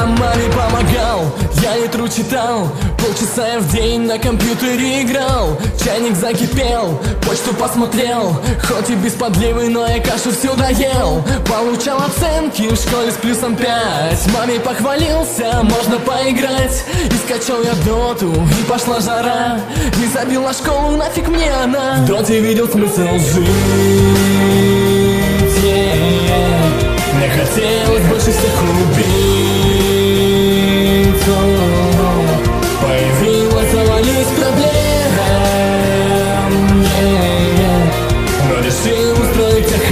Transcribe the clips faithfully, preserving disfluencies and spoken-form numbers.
маме помогал, я литру читал, полчаса я в день на компьютере играл. Чайник закипел, почту посмотрел, хоть и без подливы, но я кашу всю доел. Получал оценки в школе с плюсом пять, маме похвалился, можно поиграть. И скачал я доту, и пошла жара, не забила школу, нафиг мне она. В доте видел смысл жить, yeah. Мне хотелось больше всех убить, oh. Появилась, завались проблем, yeah. Но решил устроить всех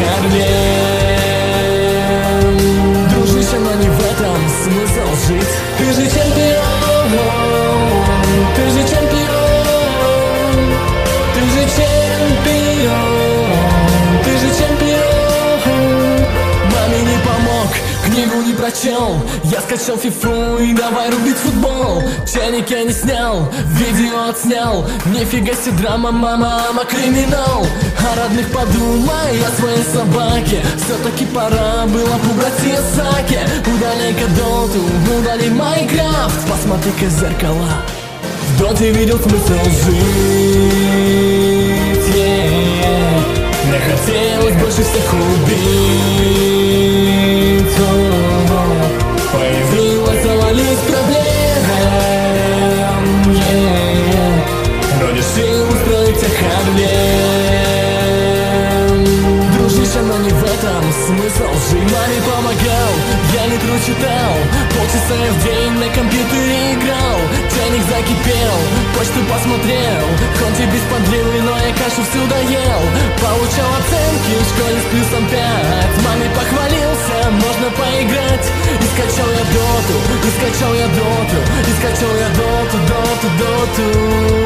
Харлем. Дружище, но не в этом смысл жить. Ты же чемпион, ты же чемпион, ты же чемпион, ты же чемпион. Маме не помог, книгу не прочел, я скачал фифу и давай рубить футбол. Чайник я не снял, видео отснял, нифига себе драма, мама, ама криминал. О родных подумай, о своей собаке, все-таки пора было убрать Сиасаки. Удаляй-ка доту, удали Майнкрафт, посмотри-ка в зеркала. В доте видел смысл жить, yeah. Мне хотелось больше всех убить, oh. Появилась, завались проблем, yeah. Но решил устроить всех Харлем. Дружище, но не в этом смысл жить. Маме помогал, я литру читал, полчаса я в день на компьютере играл. Чайник закипел, почту посмотрел, хоть и без подливы, но я кашу всю доел. Получал оценки в школе с плюсом пять, маме похвалился, можно поиграть. И скачал я доту, и скачал я доту, и скачал я доту, доту, доту.